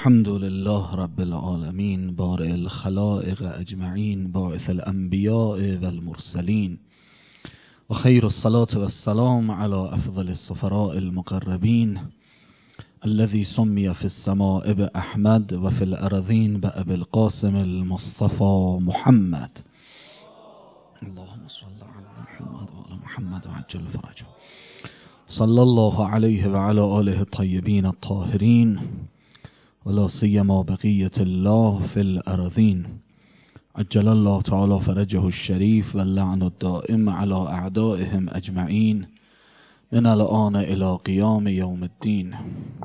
الحمد لله رب العالمين بارئ الخلائق اجمعین باعث الانبیاء والمرسلین و خیر الصلاة والسلام على افضل السفراء المقربین الذي سمي في السماء بأحمد وفي الأرضين بأبي القاسم المصطفى محمد. اللهم صل على محمد وعلى محمد وعجل فرجه. صلى الله عليه وعلى آله الطيبين الطاهرين ولا سيما بقية الله في الأرضين. عجل الله تعالى فرجه الشريف واللعن الدائم على أعدائهم أجمعين من الآن إلى قيام يوم الدين.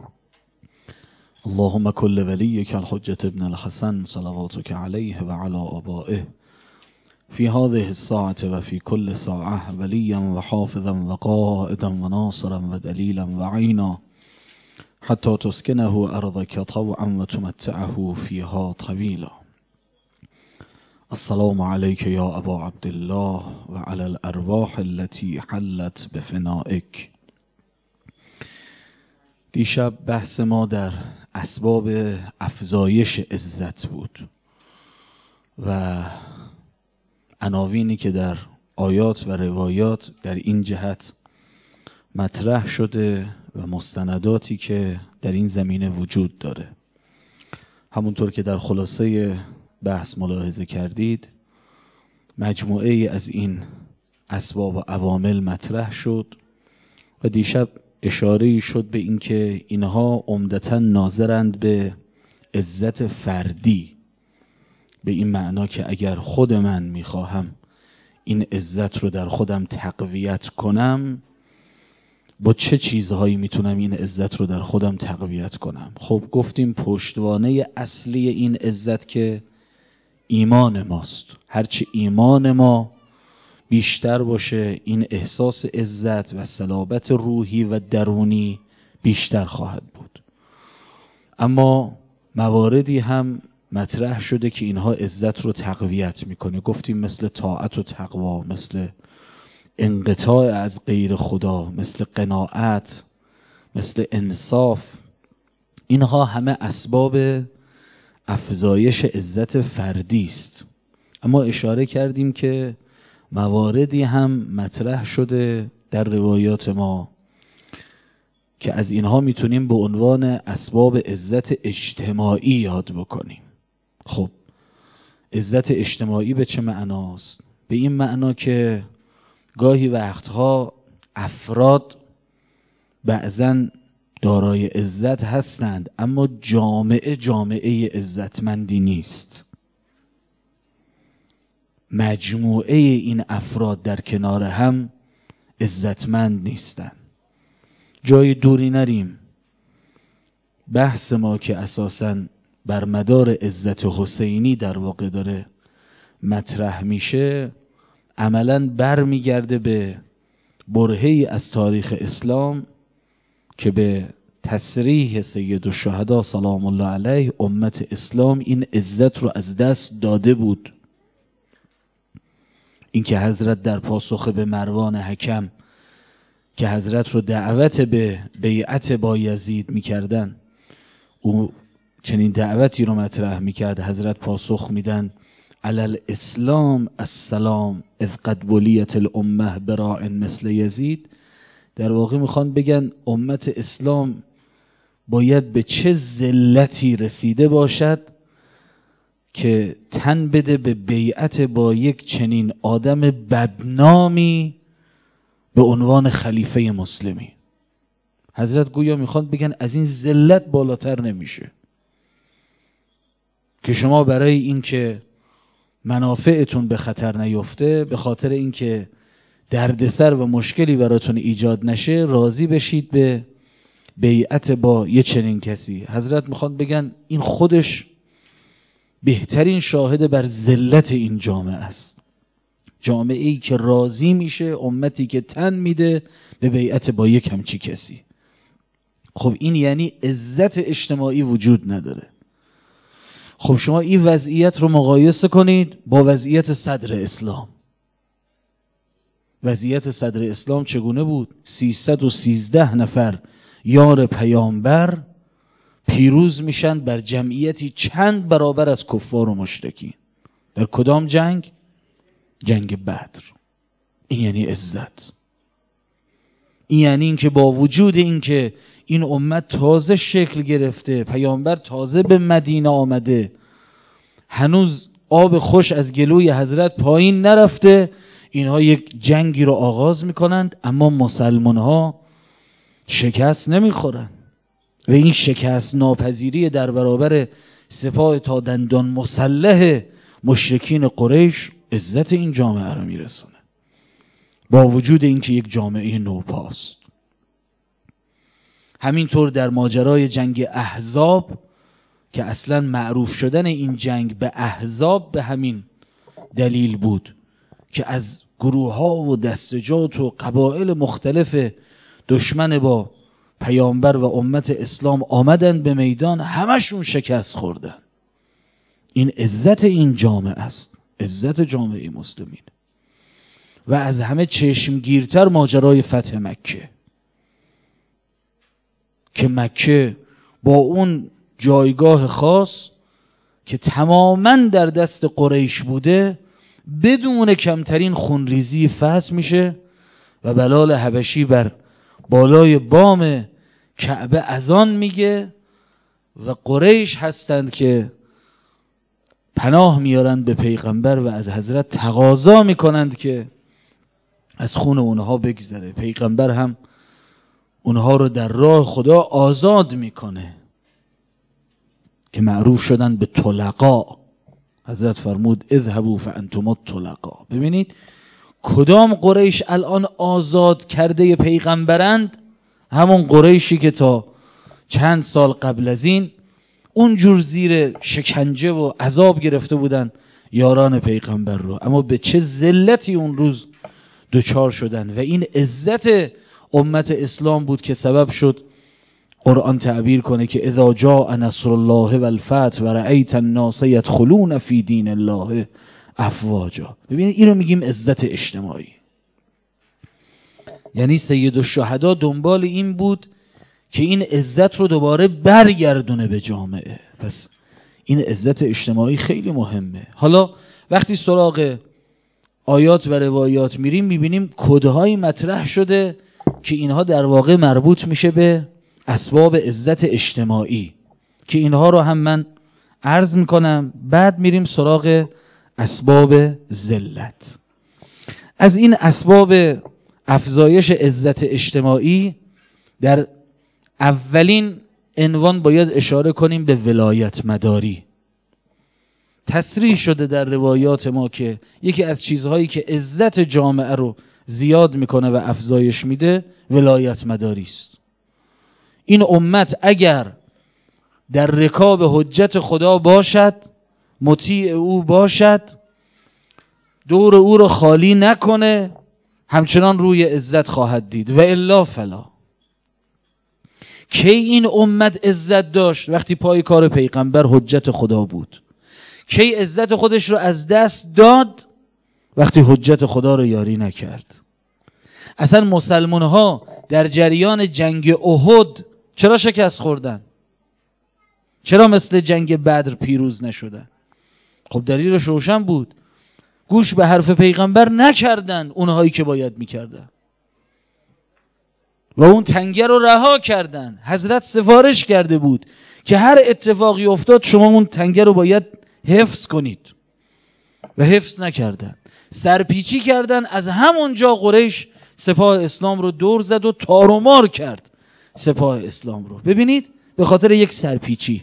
اللهم كل وليك الحجة ابن الحسن صلواتك عليه وعلى آبائه في هذه الساعة وفي كل ساعة وليا وحافظا وقائدا وناصرا ودليلا وعينا حتى تسكنه أرضك طوعا وتمتعه فيها طويلا. السلام عليك يا أبا عبد الله وعلى الأرواح التي حلت بفنائك. دیشب بحث ما در اسباب افزایش عزت بود و عناوینی که در آیات و روایات در این جهت مطرح شده و مستنداتی که در این زمینه وجود داره. همونطور که در خلاصه بحث ملاحظه کردید، مجموعه ای از این اسباب و عوامل مطرح شد و دیشب اشاره شد به اینکه اینها عمدتاً ناظرند به عزت فردی، به این معنا که اگر خود من میخواهم این عزت رو در خودم تقویت کنم، با چه چیزهایی میتونم این عزت رو در خودم تقویت کنم؟ خب گفتیم پشتوانه اصلی این عزت که ایمان ماست. هرچی ایمان ما بیشتر باشه، این احساس عزت و صلابت روحی و درونی بیشتر خواهد بود. اما مواردی هم مطرح شده که اینها عزت رو تقویت میکنه. گفتیم مثل طاعت و تقوا، مثل انقطاع از غیر خدا، مثل قناعت، مثل انصاف. اینها همه اسباب افزایش عزت فردی است. اما اشاره کردیم که مواردی هم مطرح شده در روایات ما که از اینها میتونیم به عنوان اسباب عزت اجتماعی یاد بکنیم. خب عزت اجتماعی به چه معناست؟ به این معنا که گاهی وقتها افراد بعضن دارای عزت هستند اما جامعه عزتمندی نیست. مجموعه این افراد در کنار هم عزتمند نیستند. جای دوری نریم، بحث ما که اساساً بر مدار عزت حسینی در واقع داره مطرح میشه، عملاً برمیگرده به برهه‌ای از تاریخ اسلام که به تصریح سید الشهدا سلام الله علیه امت اسلام این عزت رو از دست داده بود. اینکه حضرت در پاسخ به مروان حکم که حضرت رو دعوت به بیعت با یزید میکردن، او چنین دعوتی رو مطرح میکرد، حضرت پاسخ میدن علی الاسلام السلام اذ قد بلیت الامه براع مثل یزید. در واقع میخوان بگن امت اسلام باید به چه ذلتی رسیده باشد که تن بده به بیعت با یک چنین آدم بدنامی به عنوان خلیفه مسلمی. حضرت گویا میخوان بگن از این ذلت بالاتر نمیشه که شما برای اینکه منافعتون به خطر نیفته، به خاطر اینکه دردسر و مشکلی براتون ایجاد نشه، راضی بشید به بیعت با یه چنین کسی. حضرت میخوان بگن این خودش بهترین شاهد بر ذلت این جامعه است. جامعه‌ای که راضی میشه، امتی که تن میده به بیعت با یک همچی کسی. خب این یعنی عزت اجتماعی وجود نداره. خب شما این وضعیت رو مقایسه کنید با وضعیت صدر اسلام. وضعیت صدر اسلام چگونه بود؟ 313 نفر یار پیامبر پیروز میشن بر جمعیتی چند برابر از کفار و مشرکین. در کدام جنگ؟ جنگ بدر. این یعنی عزت. این یعنی اینکه با وجود اینکه این امت تازه شکل گرفته، پیامبر تازه به مدینه آمده، هنوز آب خوش از گلوی حضرت پایین نرفته، اینها یک جنگی رو آغاز میکنند، اما مسلمان ها شکست نمیخورن و این شکست ناپذیری در برابر سپاه تا دندان مسلح مشرکین قریش عزت این جامعه رو میرسونه، با وجود اینکه یک جامعه نوپاست. همینطور در ماجرای جنگ احزاب که اصلا معروف شدن این جنگ به احزاب به همین دلیل بود که از گروه ها و دستجات و قبایل مختلف دشمن با پیامبر و امت اسلام آمدن به میدان، همشون شکست خوردن. این عزت این جامعه است، عزت جامعه مسلمین. و از همه چشمگیرتر ماجرای فتح مکه که مکه با اون جایگاه خاص که تماماً در دست قریش بوده بدون کمترین خونریزی فتح میشه و بلال حبشی بر بالای بام کعبه اذان میگه و قریش هستند که پناه میارند به پیغمبر و از حضرت تقاضا میکنند که از خون اونها بگذره. پیغمبر هم اونها رو در راه خدا آزاد میکنه که معروف شدن به طلقا. حضرت فرمود اذهبوا فانتم الطلقا. ببینید کدام قریش الان آزاد کرده پیغمبرند؟ همون قریشی که تا چند سال قبل از این اونجور زیر شکنجه و عذاب گرفته بودن یاران پیغمبر رو، اما به چه ذلتی اون روز دوچار شدن. و این عزت امت اسلام بود که سبب شد قرآن تعبیر کنه که اذا جاء نصر الله والفتح ورأیت الناس يدخلون فی دین الله افواجا. ببینید اینو میگیم عزت اجتماعی. یعنی سید الشهدا دنبال این بود که این عزت رو دوباره برگردونه به جامعه. پس این عزت اجتماعی خیلی مهمه. حالا وقتی سراغ آیات و روایات میریم میبینیم کدهایی مطرح شده که اینها در واقع مربوط میشه به اسباب عزت اجتماعی که اینها رو هم من عرض میکنم، بعد میریم سراغ اسباب ذلت. از این اسباب افزایش عزت اجتماعی در اولین عنوان باید اشاره کنیم به ولایت مداری. تصریح شده در روایات ما که یکی از چیزهایی که عزت جامعه رو زیاد میکنه و افزایش میده ولایت مداری است. این امت اگر در رکاب حجت خدا باشد، مطیع او باشد، دور او رو خالی نکنه، همچنان روی عزت خواهد دید و الا فلا. کی این امت عزت داشت؟ وقتی پای کار پیغمبر حجت خدا بود. کی عزت خودش رو از دست داد؟ وقتی حجت خدا رو یاری نکرد. اصلا مسلمان ها در جریان جنگ احد چرا شکست خوردن؟ چرا مثل جنگ بدر پیروز نشدن؟ خب دلیلش روشن بود، گوش به حرف پیغمبر نکردن اونهایی که باید میکردن و اون تنگه رو رها کردن. حضرت سفارش کرده بود که هر اتفاقی افتاد شما اون تنگه رو باید حفظ کنید و حفظ نکردن، سرپیچی کردن. از همونجا قریش سپاه اسلام رو دور زد و تار و مار کرد سپاه اسلام رو. ببینید به خاطر یک سرپیچی.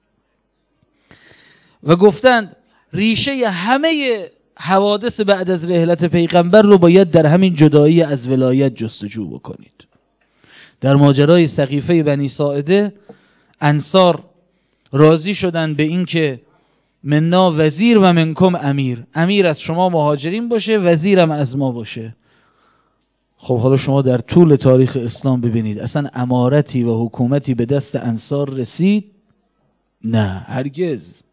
و گفتند ریشه همه حوادث بعد از رحلت پیغمبر رو باید در همین جدایی از ولایت جستجو بکنید. در ماجرای سقیفه بنی ساعده انصار راضی شدن به این که منا وزیر و منکم امیر، امیر از شما مهاجرین باشه، وزیرم از ما باشه. خب حالا شما در طول تاریخ اسلام ببینید اصلا امارتی و حکومتی به دست انصار رسید؟ نه، هرگز.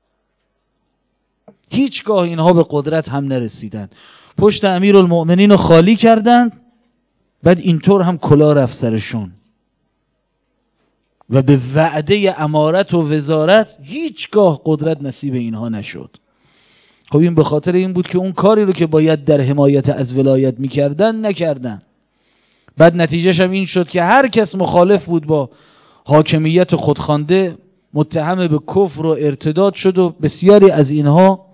هیچگاه اینها به قدرت هم نرسیدن. پشت امیرالمؤمنین رو خالی کردن، بعد اینطور هم کلا رفت سرشون. و به وعده امارت و وزارت هیچگاه قدرت نصیب اینها نشد. خب این به خاطر این بود که اون کاری رو که باید در حمایت از ولایت میکردن نکردن. بعد نتیجهش هم این شد که هر کس مخالف بود با حاکمیت خودخوانده متهم به کفر و ارتداد شد و بسیاری از اینها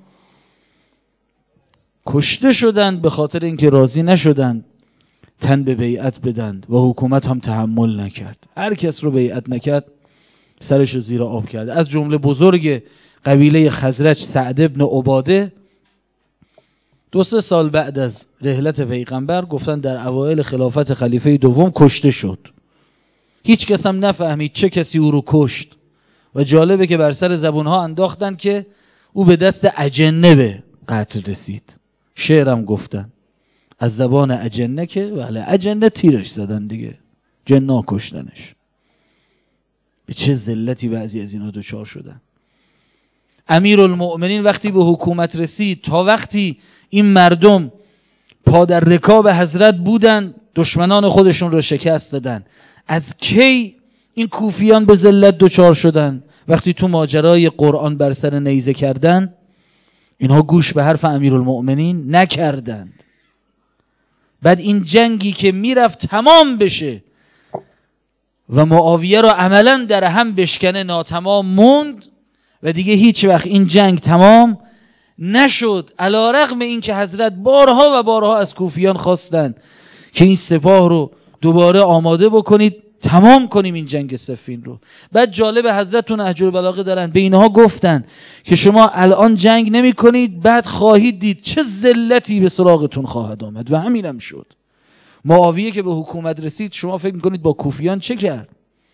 کشته شدند به خاطر اینکه راضی نشدند تن به بیعت بدند و حکومت هم تحمل نکرد. هر کس رو بیعت نکرد سرش رو زیر آب کرد. از جمله بزرگ قبیله خزرج سعد ابن عباده 2-3 سال بعد از رحلت پیغمبر گفتن در اوایل خلافت خلیفه دوم کشته شد. هیچ کس هم نفهمید چه کسی او رو کشت و جالبه که بر سر زبونها انداختن که او به دست اجنه به قتل رسید. شعرم گفتن از زبان اجنه که بله اجنه تیرش زدن دیگه، جنا کشتنش. به چه ذلتی بعضی از اینا دچار شدن. امیرالمؤمنین وقتی به حکومت رسید تا وقتی این مردم پا در رکاب حضرت بودن دشمنان خودشون رو شکست دادن. از کی این کوفیان به ذلت دچار شدن؟ وقتی تو ماجرای قرآن بر سر نیزه کردن اینها گوش به حرف امیرالمؤمنین نکردند. بعد این جنگی که میرفت تمام بشه و معاویه رو عملا در هم بشکنه ناتمام موند و دیگه هیچ وقت این جنگ تمام نشد، علی رغم این که حضرت بارها و بارها از کوفیان خواستند که این سپاه رو دوباره آماده بکنید تمام کنیم این جنگ صفین رو. بعد جالب حضرت تو نهج البلاغه دارن به اینها گفتن که شما الان جنگ نمی کنید بعد خواهید دید چه ذلتی به سراغتون خواهد آمد. و همینم شد. معاویه که به حکومت رسید شما فکر میکنید با کوفیان چه کرد؟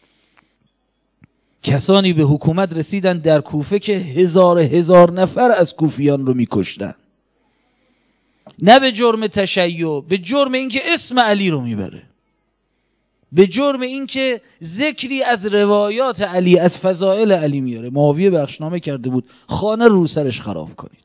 کسانی به حکومت رسیدن در کوفه که هزار نفر از کوفیان رو میکشتن، نه به جرم تشیع، به جرم اینکه اسم علی رو میبره، به جرم اینکه ذکری از روایات علی از فضائل علی میاره. معاویه بخشنامه کرده بود خانه رو سرش خراب کنید.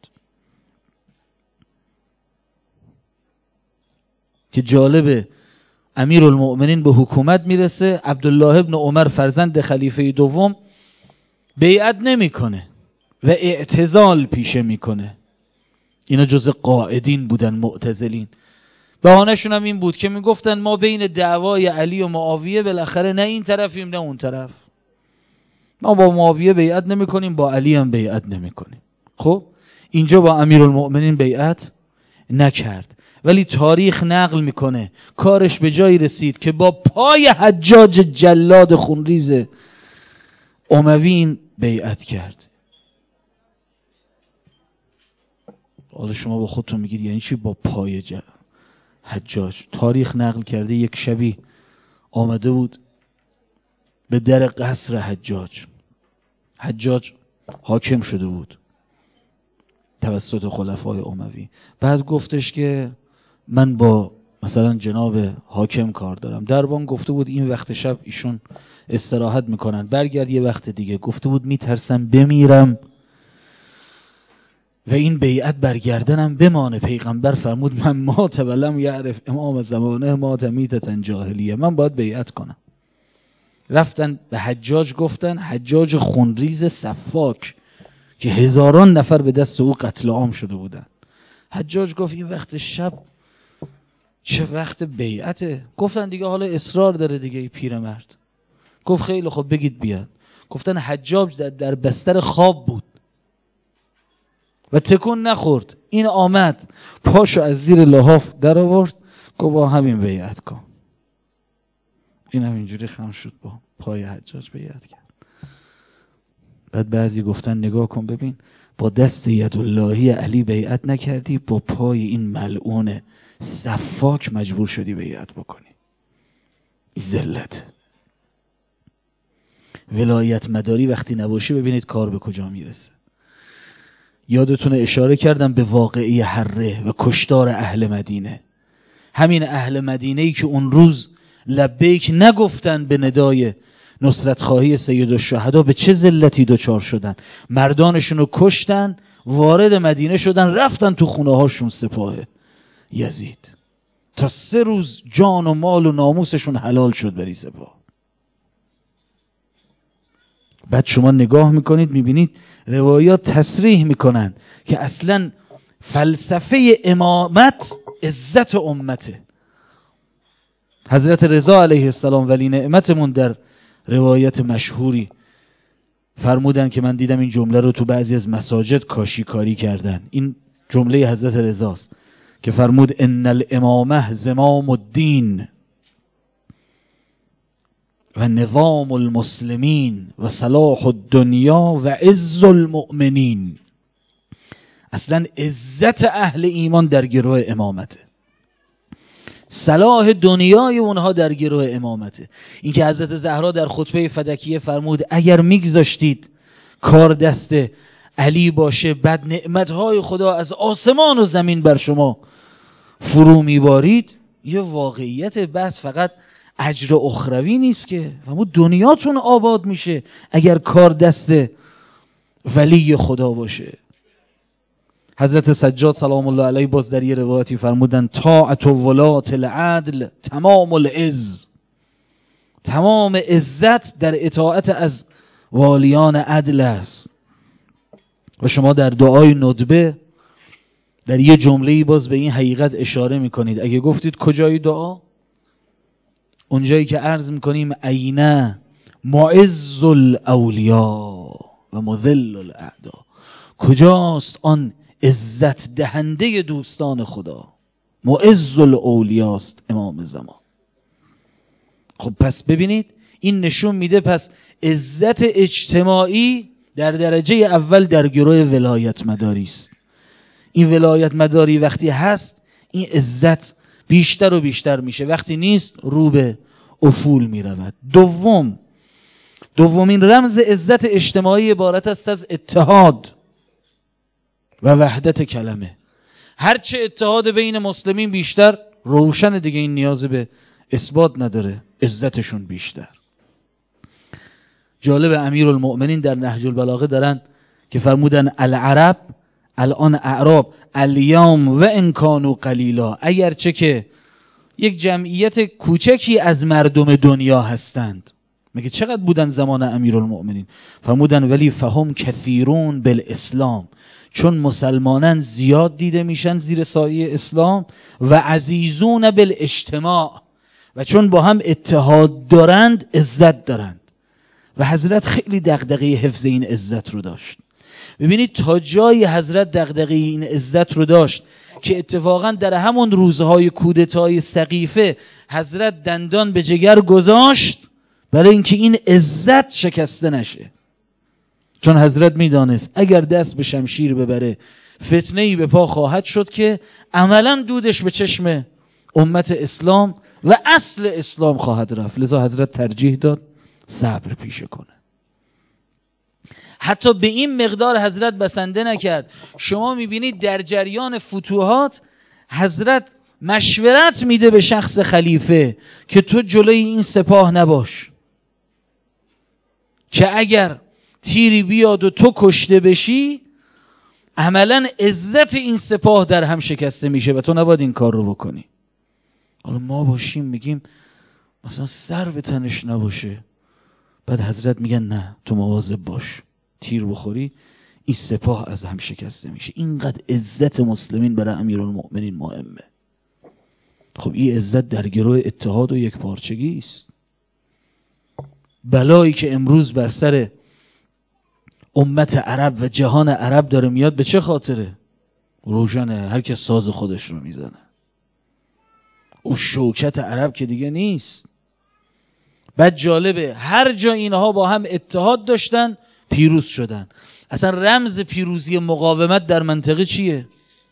که جالبه امیرالمؤمنین به حکومت میرسه، عبدالله ابن عمر فرزند خلیفه دوم بیعت نمیکنه و اعتزال پیشه میکنه. اینا جز قاعدین بودن معتزلین. بهانه‌شون هم این بود که میگفتن ما بین دعوای علی و معاویه بالاخره نه این طرفیم نه اون طرف. ما با معاویه بیعت نمیکنیم، با علی هم بیعت نمیکنیم. خب اینجا با امیرالمؤمنین بیعت نکرد، ولی تاریخ نقل میکنه کارش به جایی رسید که با پای حجاج جلاد خونریز اموی بیعت کرد. حالا شما با خودتون میگید یعنی چی با پای حجاج؟ تاریخ نقل کرده یک شبی آمده بود به در قصر حجاج حاکم شده بود توسط خلفای اموی. بعد گفتش که من با مثلا جناب حاکم کار دارم. دربان گفته بود این وقت شب ایشون استراحت میکنن، برگرد یه وقت دیگه. گفته بود میترسم بمیرم و این بیعت برگردنم بمانه. پیغمبر فرمود من مات ولم یعرف امام زمانه مات میتة جاهلیه، من باید بیعت کنم. رفتن به حجاج گفتن، حجاج خونریز سفاک که هزاران نفر به دست او قتل عام شده بودن. حجاج گفت این وقت شب چه وقت بیعته؟ گفتن دیگه حالا اصرار داره دیگه پیرمرد. گفت خیلی خب بگید بیاد. گفتن حجاج در بستر خواب بود و تکون نخورد. این آمد پاشو از زیر لحاف در آورد، گفت با همین بیعت کن. این هم اینجوری خم شد با پای حجاج بیعت کرد. بعد بعضی گفتن نگاه کن ببین با دست یداللهی علی بیعت نکردی، با پای این ملعون سفاک مجبور شدی بیعت بکنی. ذلت. ولایت مداری وقتی نباشه ببینید کار به کجا میرسه. یادتونه اشاره کردم به واقعی حره و کشتار اهل مدینه. همین اهل مدینه‌ای که اون روز لبیک نگفتن به ندای نصرت خواهی سید الشهدا به چه ذلتی دچار شدن. مردانشون رو کشتن، وارد مدینه شدن، رفتن تو خونه هاشون سپاه یزید. تا 3 روز جان و مال و ناموسشون حلال شد بری سپاه. بعد شما نگاه میکنید میبینید روایات تصریح میکنن که اصلا فلسفه امامت عزت امته. حضرت رضا علیه السلام ولی نعمتمون در روایت مشهوری فرمودن که من دیدم این جمله رو تو بعضی از مساجد کاشیکاری کردن. این جمله حضرت رضاست که فرمود ان الامامه زمام الدین و نظام المسلمین و صلاح الدنیا و عز المؤمنین. اصلا عزت اهل ایمان در گروه امامته، صلاح دنیای اونها در گروه امامته. این که حضرت زهرا در خطبه فدکیه فرمود اگر میگذاشتید کار دست علی باشه بد نعمتهای خدا از آسمان و زمین بر شما فرو میبارید. یه واقعیت بس فقط اجر اخروی نیست که، فرمود دنیاتون آباد میشه اگر کار دست ولی خدا باشه. حضرت سجاد سلام الله علیه باز در یه روایتی فرمودن طاعت ولات العدل تمام العز، تمام عزت در اطاعت از والیان عدل است. و شما در دعای ندبه در یه جمله‌ای باز به این حقیقت اشاره میکنید. اگه گفتید کجای دعا؟ اونجایی که عرض میکنیم عینه معز الاولیا و مذل الاعدا، کجاست آن عزت دهنده دوستان خدا؟ معز الاولیاست امام زمان. خب پس ببینید این نشون میده پس عزت اجتماعی در درجه اول در گروه ولایت مداری است. این ولایت مداری وقتی هست این عزت بیشتر و بیشتر میشه، وقتی نیست رو به افول میرود. دومین رمز عزت اجتماعی عبارت است از اتحاد و وحدت کلمه. هرچه اتحاد بین مسلمین بیشتر روشن دیگه، این نیاز به اثبات نداره، عزتشون بیشتر. جالب امیرالمؤمنین در نهج البلاغه دارن که فرمودن العرب الان اعراب الیوم و ان کانوا قلیلا، اگرچه که یک جمعیت کوچکی از مردم دنیا هستند. میگه چقدر بودن زمان امیرالمؤمنین؟ فرمودن ولی فهم کثیرون بالاسلام، چون مسلمانان زیاد دیده میشن زیر سایه اسلام، و عزیزون بالاجتماع، و چون با هم اتحاد دارند عزت دارند. و حضرت خیلی دغدغه حفظ این عزت رو داشت. ببینید تا جای حضرت دغدغه این عزت رو داشت که اتفاقا در همون روزهای کودتای سقیفه حضرت دندان به جگر گذاشت برای اینکه این عزت شکسته نشه. چون حضرت میدانست اگر دست به شمشیر ببره فتنه‌ای به پا خواهد شد که عملا دودش به چشم امت اسلام و اصل اسلام خواهد رفت. لذا حضرت ترجیح داد صبر پیشه کنه. حتی به این مقدار حضرت بسنده نکرد. شما میبینید در جریان فتوحات حضرت مشورت میده به شخص خلیفه که تو جلوی این سپاه نباش، که اگر تیری بیاد و تو کشته بشی عملا عزت این سپاه در هم شکسته میشه و تو نباید این کار رو بکنی. حالا ما باشیم میگیم مثلا سر به تنش نباشه، بعد حضرت میگن نه تو مواظب باش، تیر بخوری این سپاه از هم شکسته میشه. اینقدر عزت مسلمین برای امیرالمؤمنین مهمه. خب این عزت در گروه اتحاد و یک پارچگی است. بلایی که امروز بر سر امت عرب و جهان عرب داره میاد به چه خاطره؟ روشنه، هر کس ساز خودش رو میزنه. او شوکت عرب که دیگه نیست. بعد جالبه هر جا اینها با هم اتحاد داشتن پیروز شدن. اصلا رمز پیروزی مقاومت در منطقه چیه؟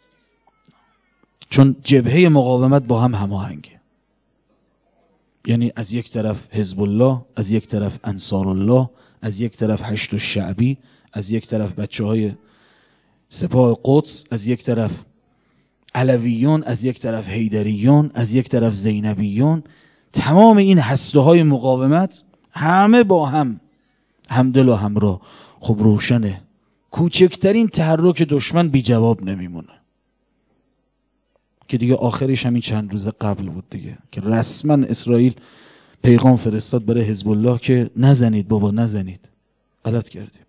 چون جبهه مقاومت با هم هماهنگه. یعنی از یک طرف حزب الله، از یک طرف انصار الله، از یک طرف حشد الشعبی، از یک طرف بچه‌های سپاه قدس، از یک طرف علویون، از یک طرف حیدریون، از یک طرف زینبیون. تمام این هسته‌های مقاومت همه با هم همدل و همراه. خب روشنه کوچکترین تحرک دشمن بی جواب نمیمونه، که دیگه آخرش همین چند روز قبل بود دیگه که رسما اسرائیل پیغام فرستاد برای حزب الله که نزنید بابا نزنید. غلط کردیم.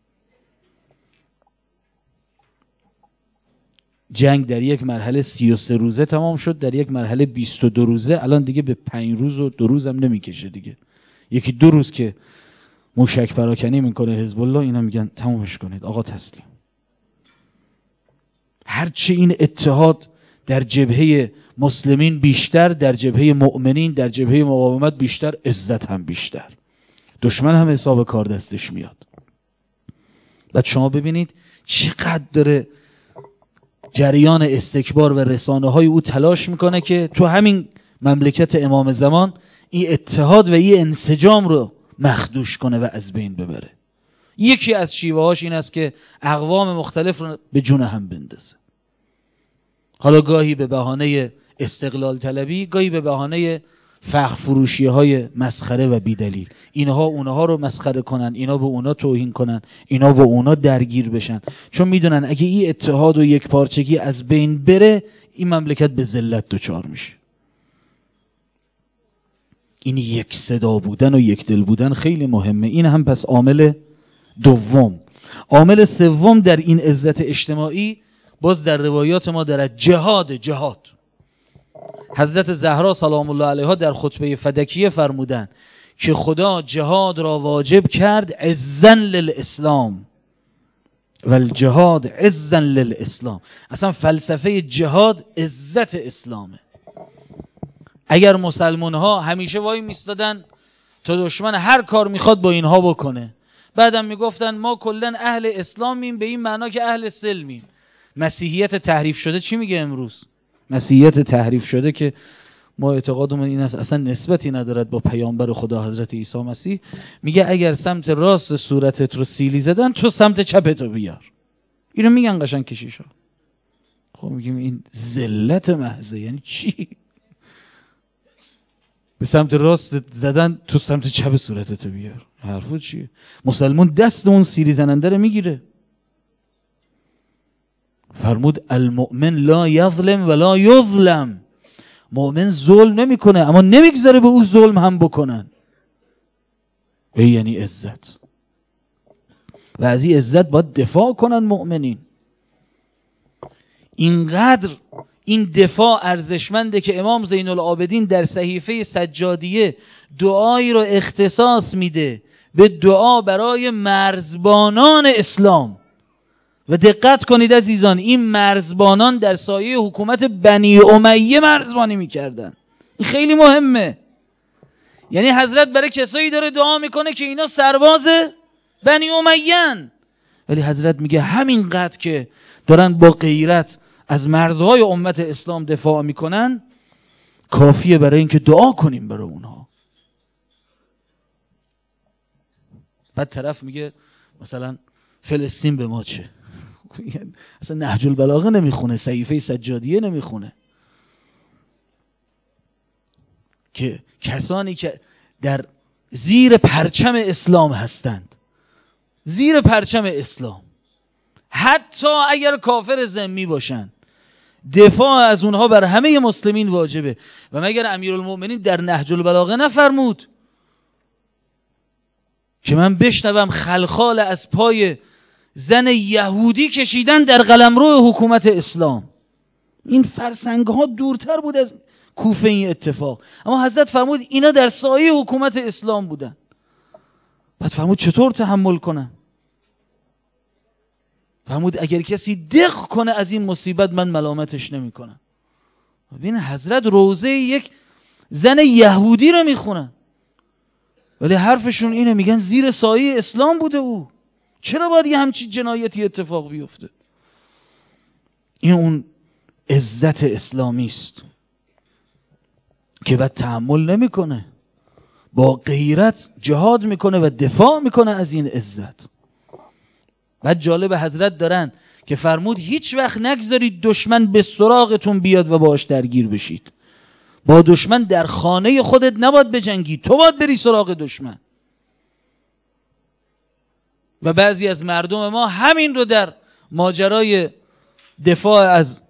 جنگ در یک مرحله 33 روزه تمام شد، در یک مرحله 22 روزه، الان دیگه به 5 روز و 2 روز هم نمیکشه دیگه. یکی 2 روز که موشک پراکنی میکنه حزب الله، اینا میگن تمومش کنید آقا تسلیم. هرچی این اتحاد در جبهه مسلمین بیشتر، در جبهه مؤمنین، در جبهه مقاومت بیشتر، عزت هم بیشتر، دشمن هم حساب کار دستش میاد. بعد شما ببینید چقدر داره جریان استکبار و رسانه های او تلاش میکنه که تو همین مملکت امام زمان این اتحاد و این انسجام رو مخدوش کنه و از بین ببره. یکی از شیوه هاش این است که اقوام مختلف رو به جون هم بندازه. حالا گاهی به بهانه استقلال طلبی، گاهی به بهانه فخر فروشی های مسخره و بیدلیل. اینها اونها رو مسخره کنن، اینا به اونا توهین کنن، اینا به اونا درگیر بشن، چون میدونن اگه این اتحاد و یک پارچگی از بین بره این مملکت به ذلت دچار میشه. این یک صدا بودن و یک دل بودن خیلی مهمه. این هم پس عامل دوم. عامل سوم در این عزت اجتماعی باز در روایات ما دارد جهاد. حضرت زهرا سلام الله علیها در خطبه فدکیه فرمودن که خدا جهاد را واجب کرد عزاً للاسلام و الجهاد عزاً للاسلام. اصلا فلسفه جهاد عزت اسلامه. اگر مسلمان ها همیشه وای میستادن تا دشمن هر کار میخواد با اینها بکنه، بعدم میگفتن ما کلن اهل اسلامیم، به این معنا که اهل سلمیم. مسیحیت تحریف شده چی میگه امروز؟ مسیحیت تحریف شده که ما اعتقادمون این است اصلا نسبتی ندارد با پیامبر خدا حضرت عیسی مسیح، میگه اگر سمت راست صورتت رو سیلی زدن تو سمت چپتو بیار. اینو میگن قشنگ کشیشا. خب میگیم این ذلت محضه. یعنی چی؟ به سمت راست زدن تو سمت چپ صورتتو بیار. حرفو چیه؟ مسلمان دست اون سیلی زننده رو میگیره. فرمود المؤمن لا یظلم ولا یظلم. مؤمن ظلم نمیکنه اما نمیگذاره به او ظلم هم بکنن. یعنی عزت. و از این عزت باید دفاع کنن مؤمنین. اینقدر این دفاع ارزشمنده که امام زین العابدین در صحیفه سجادیه دعایی رو اختصاص میده به دعا برای مرزبانان اسلام. و دقت کنید عزیزان، این مرزبانان در سایه حکومت بنی امیه مرزبانی میکردن. این خیلی مهمه. یعنی حضرت برای کسایی داره دعا میکنه که اینا سرباز بنی امیه‌ن، ولی حضرت میگه همینقدر که دارن با غیرت از مرزهای امت اسلام دفاع میکنن کافیه برای اینکه دعا کنیم برای اونها. بعد طرف میگه مثلا فلسطین به ما چه؟ اصلا نهج البلاغه نمیخونه، صحیفه سجادیه نمیخونه که کسانی که در زیر پرچم اسلام هستند، زیر پرچم اسلام، حتی اگر کافر ذمی باشن، دفاع از اونها بر همه مسلمین واجبه. و مگر امیرالمؤمنین در نهج البلاغه نفرمود که من بشنوم خلخال از پای زن یهودی کشیدن در قلمرو حکومت اسلام؟ این فرسنگ ها دورتر بود از کوفه این اتفاق، اما حضرت فرمود اینا در سایه حکومت اسلام بودن. بعد فرمود چطور تحمل کنن؟ فرمود اگر کسی دق کنه از این مصیبت من ملامتش نمی کنم. ببین حضرت روزه یک زن یهودی رو میخونن ولی حرفشون اینه، میگن زیر سایه اسلام بوده او، چرا باید یه همچین جنایتی اتفاق بیفته؟ این اون عزت اسلامی است که بعد تحمل نمیکنه، با غیرت جهاد میکنه و دفاع میکنه از این عزت. بعد جالب حضرت دارن که فرمود هیچ وقت نگذارید دشمن به سراغتون بیاد و باهاش درگیر بشید. با دشمن در خانه خودت نباید بجنگی، تو باید بری سراغ دشمن. و بعضی از مردم ما همین رو در ماجرای دفاع از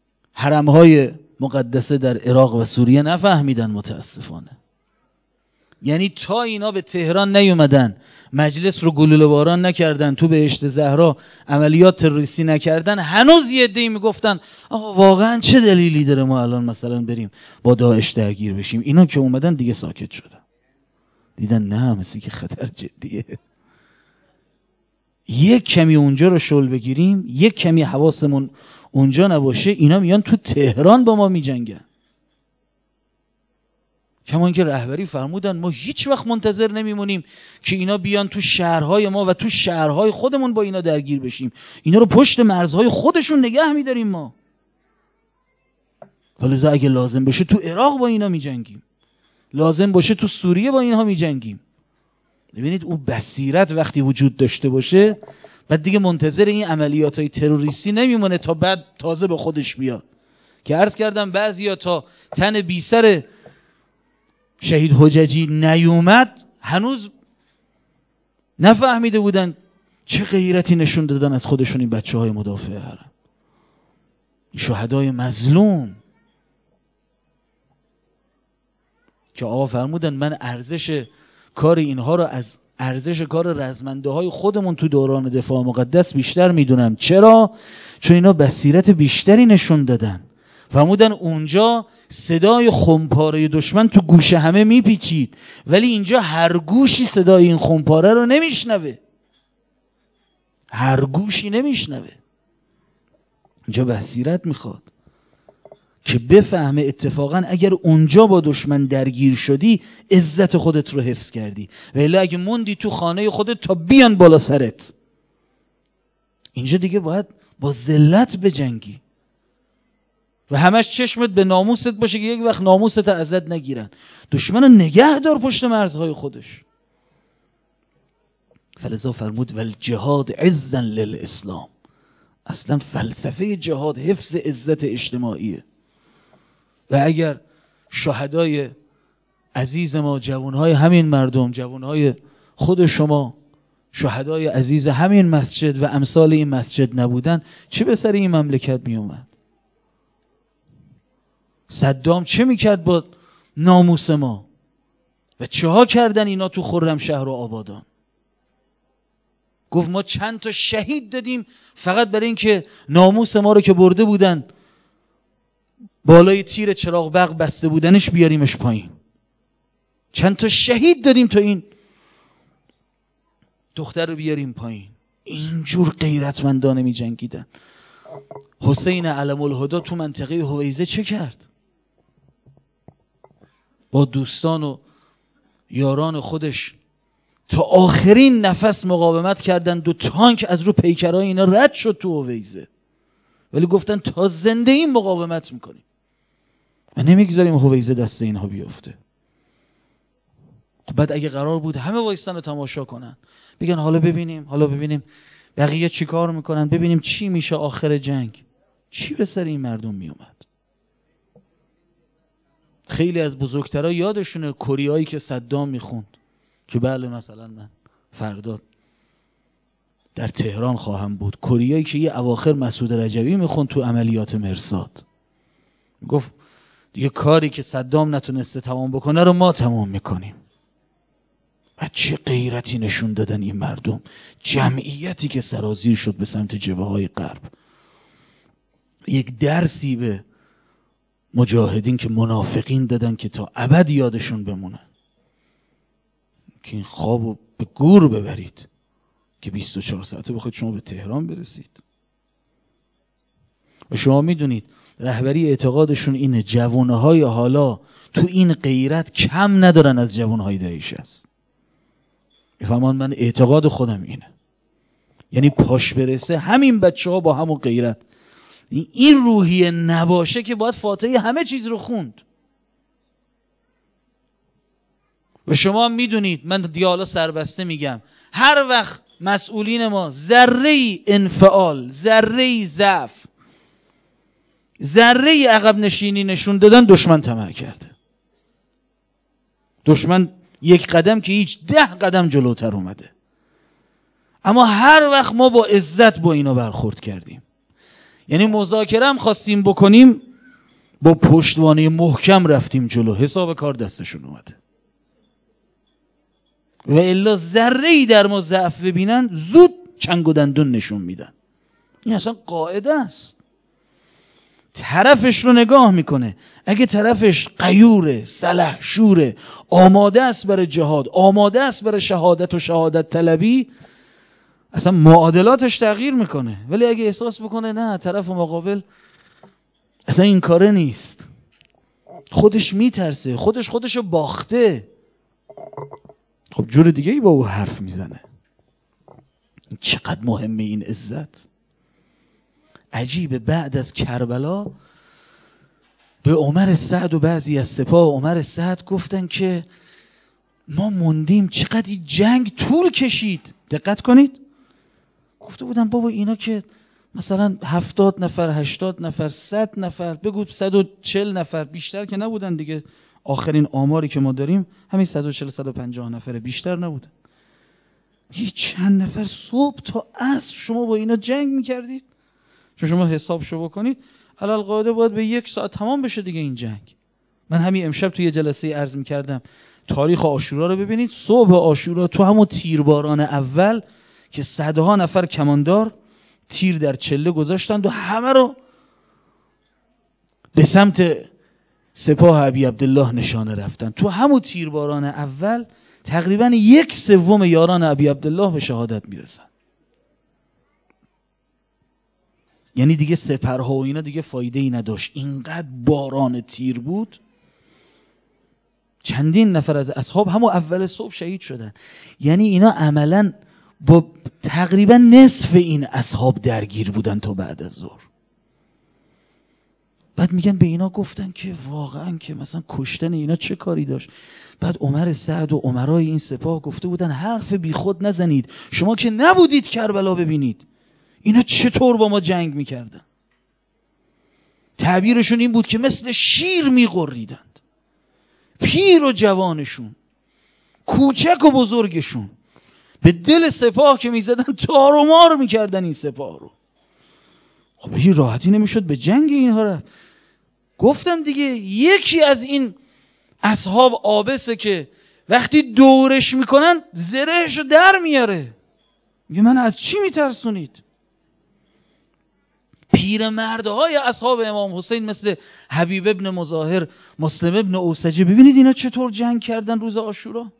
حرمهای مقدسه در عراق و سوریه نفهمیدن متاسفانه. یعنی تا اینا به تهران نیومدن، مجلس رو گلوله باران نکردن، تو بهشت زهرا عملیات تروریستی نکردن، هنوز یه عده‌ای میگفتن آقا واقعا چه دلیلی داره ما الان مثلا بریم با داعش درگیر بشیم. اینا که اومدن دیگه ساکت شدن، دیدن نه مثل که خطر جدیه. یک کمی اونجا رو شل بگیریم، یک کمی حواسمون اونجا نباشه، اینا میان تو تهران با ما میجنگن. کما که رهبری فرمودن ما هیچ وقت منتظر نمیمونیم که اینا بیان تو شهرهای ما و تو شهرهای خودمون با اینا درگیر بشیم، اینا رو پشت مرزهای خودشون نگه میداریم ما. حالا اگه لازم بشه تو عراق با اینا میجنگیم، لازم باشه تو سوریه با اینها میجنگیم. ببینید اون بصیرت وقتی وجود داشته باشه، بعد دیگه منتظر این عملیاتای تروریستی نمیمونه تا بعد تازه به خودش بیاد. که عرض کردم بعضیا تا تن بی سر شهید حججی نیومد هنوز نفهمیده بودن چه غیرتی نشون دادن از خودشون این بچه‌های مدافع حرم، شهدای مظلوم که آقا فرمودن من ارزش کار اینها رو از ارزش کار رزمنده های خودمون تو دوران دفاع مقدس بیشتر میدونم. چرا؟ چون اینا بصیرت بیشتری نشون دادن. فرمودن اونجا صدای خمپاره دشمن تو گوش همه میپیچید، ولی اینجا هر گوشی صدای این خمپاره رو نمیشنوه، هر گوشی نمیشنوه. اینجا بصیرت میخواد که بفهمه اتفاقا اگر اونجا با دشمن درگیر شدی عزت خودت رو حفظ کردی، ولی اگه موندی تو خانه خودت تا بیان بالا سرت، اینجا دیگه باید با ذلت بجنگی و همش چشمت به ناموست باشه که یک وقت ناموست ازت نگیرن. دشمن رو نگه دار پشت مرزهای خودش. فلذا فرمود والجهاد عزا للاسلام. اصلا فلسفه جهاد حفظ عزت اجتماعیه. و اگر شهدای عزیز ما، جوانهای همین مردم، جوانهای خود شما، شهدای عزیز همین مسجد و امثال این مسجد نبودن، چه به سر این مملکت می اومد؟ صدام چه میکرد با ناموس ما و چه ها کردن اینا تو خرمشهر و آبادان؟ گفت ما چند تا شهید دادیم فقط برای اینکه ناموس ما رو که برده بودن بالای تیر چراغ برق بسته بودنش بیاریمش پایین. چند تا شهید دادیم تا این دختر رو بیاریم پایین. اینجور غیرتمندانه می جنگیدن. حسین علم الهدا تو منطقه هویزه چه کرد؟ با دوستان و یاران خودش تا آخرین نفس مقاومت کردن. 2 تانک از رو پیکرهای اینا رد شد تو هویزه، ولی گفتن تا زنده این مقاومت میکنیم و نمیگذاریم هویزه دست اینها بیفته. بعد اگه قرار بود همه وایستن و تماشا کنن، بگن حالا ببینیم بقیه چی کار میکنن، ببینیم چی میشه آخر جنگ، چی به سر این مردم میومد؟ خیلی از بزرگترها یادشونه کوریایی که صدام میخوند که بله مثلا من فردا در تهران خواهم بود، کوریایی که یه اواخر مسعود رجبی میخوند تو عملیات مرصاد، گفت دیگه کاری که صدام نتونسته تمام بکنه رو ما تمام میکنیم. و چه غیرتی نشون دادن این مردم، جمعیتی که سرازیر شد به سمت جبهه‌های غرب. یک درسی به مجاهدین که منافقین دادن که تا ابد یادشون بمونه که این خوابو به گور ببرید که 24 ساعته بخواید شما به تهران برسید. و شما میدونید رهبری اعتقادشون اینه جوانهای حالا تو این غیرت کم ندارن از جوانهای داعش است. میفهمان من اعتقاد خودم اینه، یعنی پاش برسه همین بچه ها با همون غیرت، این روحیه نباشه که باید فاتحه همه چیز رو خوند. و شما میدونید من دیگه حالا سربسته میگم، هر وقت مسئولین ما ذره انفعال، ذره ضعف، ذره عقب نشینی نشون دادن، دشمن طمع کرده. دشمن یک قدم که هیچ 10 قدم جلوتر اومده. اما هر وقت ما با عزت با اینا برخورد کردیم، یعنی مذاکره هم خواستیم بکنیم، با پشتوانه محکم رفتیم جلو، حساب کار دستشون اومده. و الا ذره‌ای در ما ضعف ببینن زود چنگ و دندون نشون میدن. این اصلا قاعده است. طرفش رو نگاه میکنه، اگه طرفش غیوره، سلحشوره، آماده است برای جهاد، آماده است برای شهادت و شهادت طلبی، اصلا معادلاتش تغییر میکنه. ولی اگه احساس بکنه نه، طرف مقابل اصلا این کاره نیست، خودش میترسه، خودشو باخته، خب جور دیگه ای با او حرف میزنه. چقدر مهمه این عزت. عجیبه بعد از کربلا به عمر سعد و بعضی از سپاه عمر سعد گفتن که ما موندیم، چقدر این جنگ طول کشید. دقت کنید، گفته بودن بابا اینا که مثلا 70 نفر 80 نفر 100 نفر بگو 140 نفر، بیشتر که نبودن دیگه. آخرین آماری که ما داریم همین 140 150 نفره، بیشتر نبودن. یه چند نفر صبح تا عصر شما با اینا جنگ میکردید. چون شما حسابشو بکنید علل قاعده باید به 1 ساعت تمام بشه دیگه این جنگ. من همین امشب توی جلسه عرض میکردم تاریخ عاشورا رو ببینید. صبح عاشورا تو همون تیرباران اول که صدها نفر کماندار تیر در چله گذاشتند و همه رو به سمت سپاه ابی عبدالله نشانه رفتن، تو همون تیرباران اول تقریبا 1/3 یاران ابی عبدالله به شهادت میرسن. یعنی دیگه سپرها و اینا دیگه فایده ای نداشت، اینقدر باران تیر بود. چندین نفر از اصحاب همون اول صبح شهید شدن. یعنی اینا عملا با تقریبا نصف این اصحاب درگیر بودن تا بعد از ظهر. بعد میگن به اینا گفتن که واقعا که مثلا کشتن اینا چه کاری داشت. بعد عمر سعد و عمرای این سپاه گفته بودن حرف بی خود نزنید، شما که نبودید کربلا ببینید اینا چطور با ما جنگ میکردن. تعبیرشون این بود که مثل شیر میغریدند، پیر و جوانشون، کوچک و بزرگشون، به دل سپاه که میزدن تار و مار میکردن این سپاه رو. خب هیچ راحتی نمیشد به جنگ اینها رفت. گفتن دیگه یکی از این اصحاب آبسه که وقتی دورش میکنن زرهشو در میاره، میگه من از چی میترسونید؟ پیرمردهای اصحاب امام حسین مثل حبیب ابن مظاهر، مسلم ابن اوسجه، ببینید اینا چطور جنگ کردن روز عاشورا.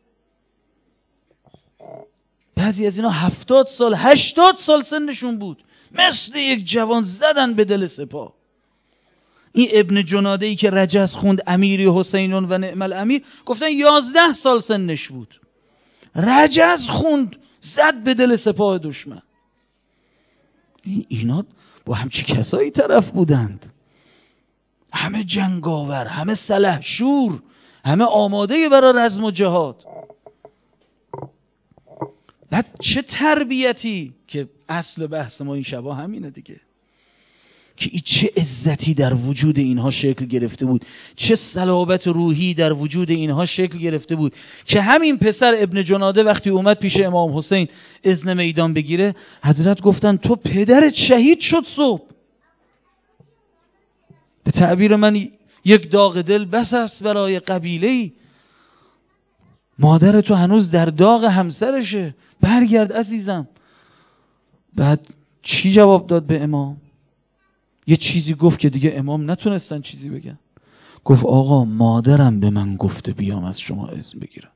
بعضی از اینا 70 سال 80 سال سنشون بود، مثل یک جوان زدن به دل سپاه. این ابن جناده‌ای که رجز خوند امیری حسینون و نعم الامیر، گفتن 11 سال سنش بود، رجز خوند زد به دل سپاه دشمن. اینا با همچی کسایی طرف بودند، همه جنگاور، همه سلحشور، همه آماده برای رزم و جهاد. بعد چه تربیتی که اصل بحث ما این شبا همینه دیگه، که چه عزتی در وجود اینها شکل گرفته بود، چه صلابت روحی در وجود اینها شکل گرفته بود که همین پسر ابن جناده وقتی اومد پیش امام حسین اذن میدان بگیره، حضرت گفتن تو پدرت شهید شد صبح. به تعبیر من یک داغ دل بس است برای قبیله‌ای، مادر تو هنوز در داغ همسرشه، برگرد عزیزم. بعد چی جواب داد به امام؟ یه چیزی گفت که دیگه امام نتونستن چیزی بگن. گفت آقا مادرم به من گفته بیام از شما اذن بگیرم،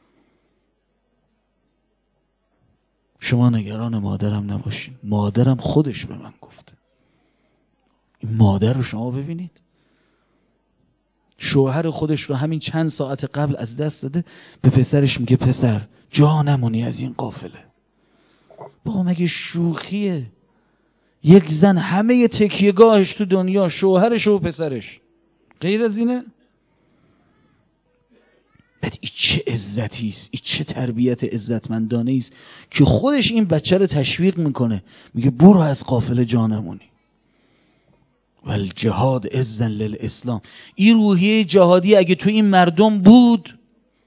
شما نگران مادرم نباشین، مادرم خودش به من گفته. این مادر رو شما ببینید، شوهر خودش رو همین چند ساعت قبل از دست داده، به پسرش میگه پسر جا نمونی از این قافله. بابا مگه شوخیه؟ یک زن همه تکیهگاهش تو دنیا شوهرش و پسرش، غیر از اینه؟ بعد این چه عزتی است، این چه تربیت عزتمندانه است که خودش این بچه رو تشویق میکنه، میگه برو از قافله جا نمونی. والجهاد اذن للاسلام. این روحیه جهادی اگه تو این مردم بود،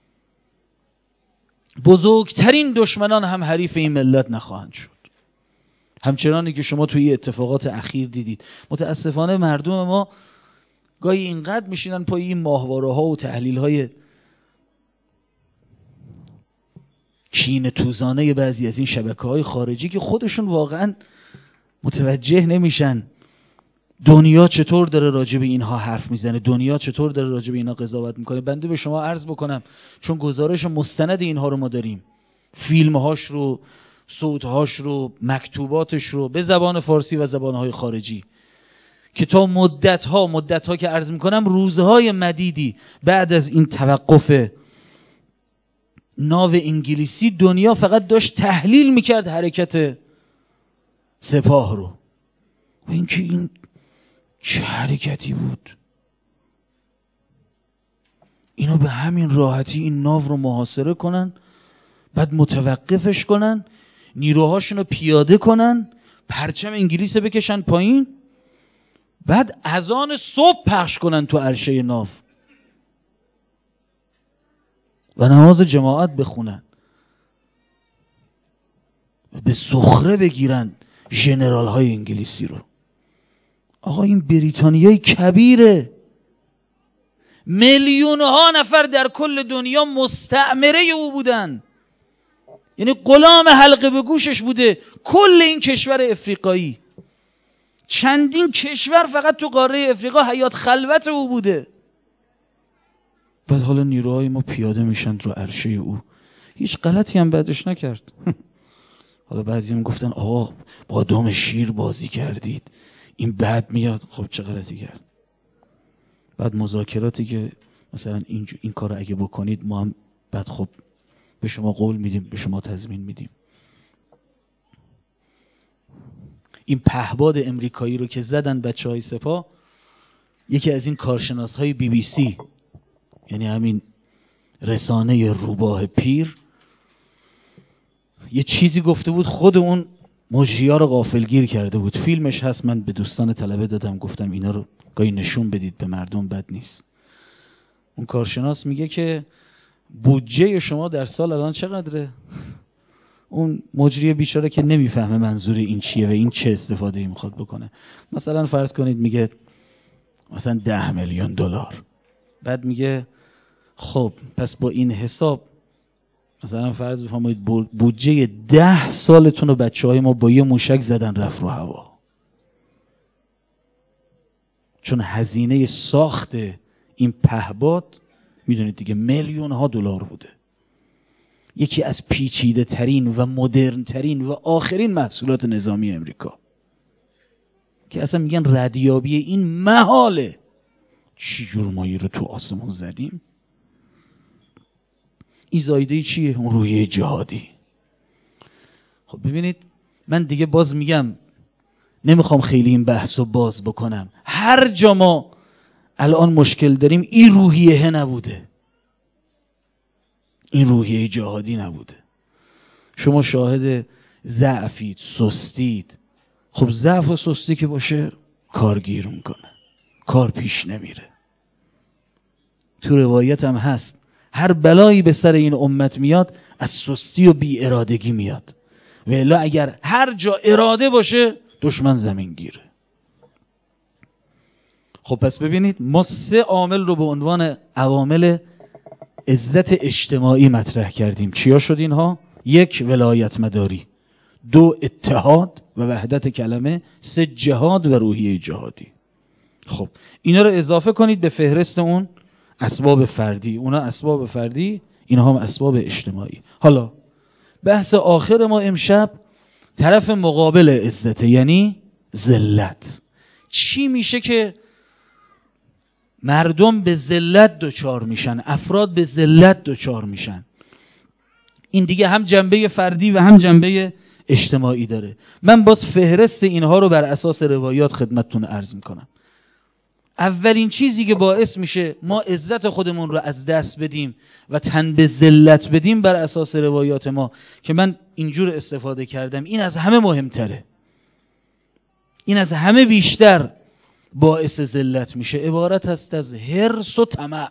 بزرگترین دشمنان هم حریف این ملت نخواهند شد. همچنانی که شما توی اتفاقات اخیر دیدید، متاسفانه مردم ما گاهی اینقدر میشینن پای این ماهواره ها و تحلیل های کینه توزانه بعضی از این شبکه‌های خارجی که خودشون واقعا متوجه نمیشن دنیا چطور داره راجع به اینها حرف میزنه، دنیا چطور داره راجع به اینها قضاوت میکنه. بنده به شما عرض بکنم چون گزارش مستند اینها رو ما داریم، فیلمهاش رو، صوتهاش رو، مکتوباتش رو به زبان فارسی و زبانهای خارجی، که تا مدتها که عرض میکنم روزهای مدیدی بعد از این توقف ناو انگلیسی دنیا فقط داشت تحلیل میکرد حرکت سپاه رو. و اینکه این چه حرکتی بود، اینو به همین راحتی این ناو رو محاصره کنن، بعد متوقفش کنن، نیروهاشون رو پیاده کنن، پرچم انگلیس بکشن پایین، بعد اذان صبح پخش کنن تو عرشه ناو و نماز جماعت بخونن و به سخره بگیرن ژنرال های انگلیسی رو. آقا این بریتانیای کبیره، میلیون ها نفر در کل دنیا مستعمره او بودن، یعنی غلام حلقه به گوشش بوده کل این کشور افریقایی. چندین کشور فقط تو قاره افریقا حیات خلوت او بوده. بعد حالا نیروهای ما پیاده میشن رو عرشه او، هیچ غلطی هم بعدش نکرد. حالا بعضی هم گفتن آقا با دم شیر بازی کردید، این بد میاد. خب چه غلطی کرد؟ بعد مذاکراتی که مثلا این کار رو اگه بکنید ما هم بعد خب به شما قول میدیم، به شما تضمین میدیم. این پهباد امریکایی رو که زدن بچهای سپاه، یکی از این کارشناس های BBC، یعنی همین رسانه روباه پیر، یه چیزی گفته بود، خود اون مجری‌ها رو غافلگیر کرده بود. فیلمش هست، من به دوستان طلبه دادم، گفتم اینا رو گاهی نشون بدید به مردم، بد نیست. اون کارشناس میگه که بودجه شما در سال الان چقدره؟ اون مجری بیچاره که نمیفهمه منظور این چیه و این چه استفاده‌ای میخواد بکنه، مثلا فرض کنید میگه مثلا 10 میلیون دلار. بعد میگه خب پس با این حساب مثلا فرض بفرمایید بودجه 10 سالتون رو بچه‌های ما با یه موشک زدن رفت رو هوا، چون هزینه ساخت این پهباد میدونید دیگه میلیون ها دلار بوده. یکی از پیچیده ترین و مدرن ترین و آخرین محصولات نظامی امریکا که اصلا میگن ردیابی این محاله. چی جرمایی رو تو آسمون زدیم؟ این زایده چیه؟ اون روحیه جهادی. خب ببینید من دیگه باز میگم نمیخوام خیلی این بحثو باز بکنم. هر جا ما الان مشکل داریم این روحیه نبوده، این روحیه جهادی نبوده. شما شاهد ضعفید، سستید. خب ضعف و سستی که باشه کارگیر میکنه، کار پیش نمیره. تو روایت هم هست هر بلایی به سر این امت میاد از سستی و بی ارادگی میاد، و الا اگر هر جا اراده باشه دشمن زمین گیره. خب پس ببینید ما 3 عامل رو به عنوان عوامل عزت اجتماعی مطرح کردیم. چیا شد اینها؟ 1 ولایت مداری، 2 اتحاد و وحدت کلمه، 3 جهاد و روحیه جهادی. خب اینا رو اضافه کنید به فهرست اون اسباب فردی، اونا اسباب فردی، اینها هم اسباب اجتماعی. حالا بحث آخر ما امشب طرف مقابل عزت، یعنی ذلت. چی میشه که مردم به ذلت دچار میشن، افراد به ذلت دچار میشن؟ این دیگه هم جنبه فردی و هم جنبه اجتماعی داره. من باز فهرست اینها رو بر اساس روایات خدمتتون عرض میکنم. اولین چیزی که باعث میشه ما عزت خودمون رو از دست بدیم و تن به ذلت بدیم بر اساس روایات ما که من اینجور استفاده کردم، این از همه مهمتره، این از همه بیشتر باعث ذلت میشه، عبارت هست از حرص و طمع.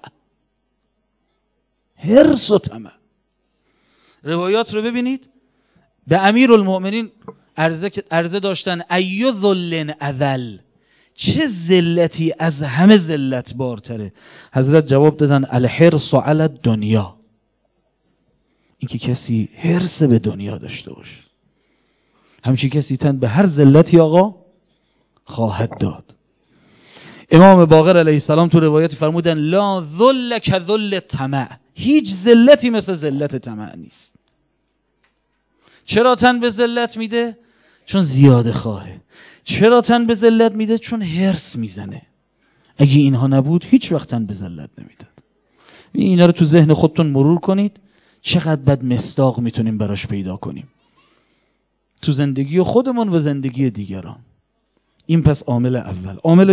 حرص و طمع. روایات رو ببینید. به امیرالمؤمنین عرضه داشتن ایو ذل اذل، چه ذلتی از همه ذلت بارتره؟ حضرت جواب دادن الحرص علی الدنیا، این که کسی حرص به دنیا داشته باشه. همچین کسی تن به هر ذلتی آقا خواهد داد. امام باقر علیه السلام تو روایتی فرمودن لا ذل کذل طمع، هیچ ذلتی مثل ذلت طمع نیست. چرا تن به ذلت میده؟ چون زیاده خواهه. چرا تن به ذلت میده؟ چون حرص میزنه. اگه اینها نبود هیچ وقت تن به ذلت نمیداد. اینا رو تو ذهن خودتون مرور کنید، چقدر بد مصداق میتونیم براش پیدا کنیم تو زندگی خودمون و زندگی دیگران. این پس عامل اول. عامل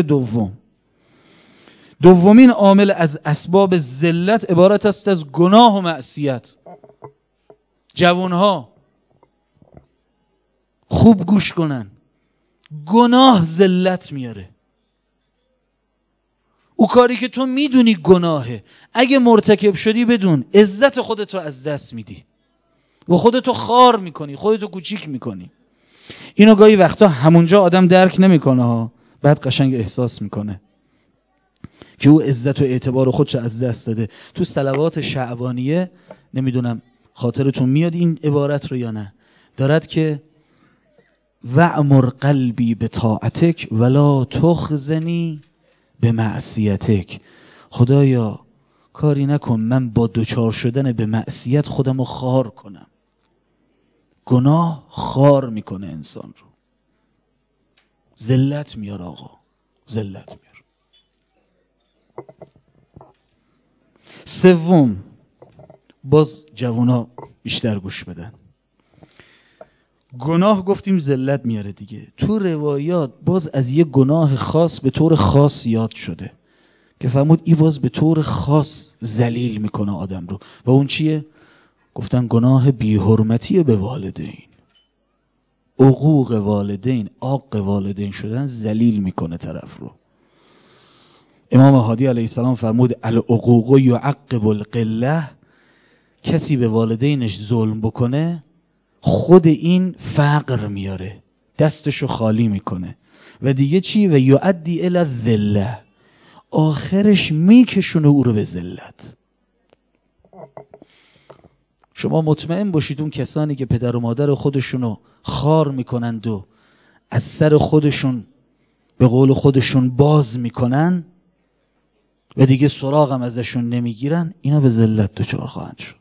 دومین عامل از اسباب ذلت عبارت است از گناه و معصیت. جوانها خوب گوش کنن، گناه ذلت میاره. او کاری که تو میدونی گناهه، اگه مرتکب شدی بدون عزت خودتو از دست میدی و خودتو خار میکنی، خودتو کوچیک میکنی. اینو گاهی وقتا همونجا آدم درک نمیکنه ها، بعد قشنگ احساس میکنه که او عزت و اعتبار خودش از دست داده. تو صلوات شعبانیه، نمیدونم خاطرتون میاد این عبارت رو یا نه، دارد که وعمر قلبی به طاعتک ولا تخزنی به معصیتک. خدایا کاری نکن من با دوچار شدن به معصیت خودم رو خار کنم. گناه خار میکنه انسان رو، ذلت میار آقا، ذلت میار. سوم، باز جوانا بیشتر گوش بدن. گناه گفتیم ذلت میاره دیگه. تو روایات باز از یه گناه خاص به طور خاص یاد شده که فرمود این باز به طور خاص ذلیل میکنه آدم رو. و اون چیه؟ گفتن گناه بی‌حرمتی به والدین، عقوق والدین، عاق والدین شدن ذلیل میکنه طرف رو. امام هادی علیه السلام فرمود العقوق یعقب القله، کسی به والدینش ظلم بکنه خود این فقر میاره، دستشو خالی میکنه. و دیگه چی؟ و یؤدی الی الذله، آخرش میکشونه او رو به ذلت. شما مطمئن باشید اون کسانی که پدر و مادر خودشونو خار میکنند و از سر خودشون به قول خودشون باز میکنن و دیگه سراغم ازشون نمیگیرن، اینا به ذلت دچار خواهند شد.